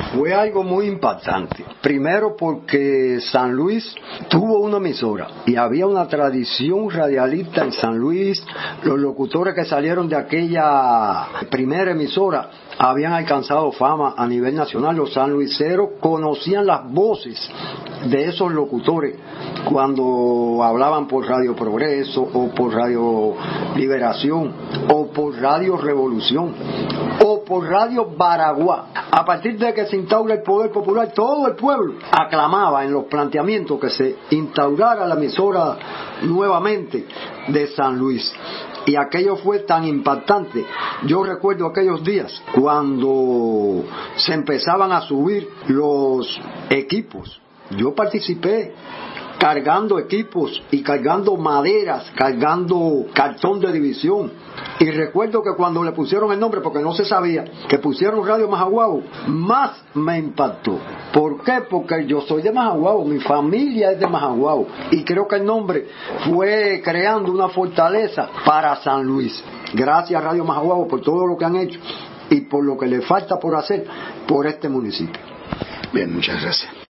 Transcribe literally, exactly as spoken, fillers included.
Fue algo muy impactante. Primero porque San Luis tuvo una emisora y había una tradición radialista en San Luis. Los locutores que salieron de aquella primera emisora habían alcanzado fama a nivel nacional. Los sanluiseros conocían las voces de esos locutores cuando hablaban por Radio Progreso o por Radio Liberación o por Radio Revolución o por Radio Baraguá. A partir de que se instaura el poder popular, todo el pueblo aclamaba en los planteamientos que se instaurara la emisora nuevamente de San Luis. Y aquello fue tan impactante. Yo recuerdo aquellos días cuando se empezaban a subir los equipos. Yo participé cargando equipos y cargando maderas, cargando cartón de división. Y recuerdo que cuando le pusieron el nombre, porque no se sabía, que pusieron Radio Majaguabo, más me impactó. ¿Por qué? Porque yo soy de Majaguabo, mi familia es de Majaguabo. Y creo que el nombre fue creando una fortaleza para San Luis. Gracias Radio Majaguabo por todo lo que han hecho y por lo que le falta por hacer por este municipio. Bien, muchas gracias.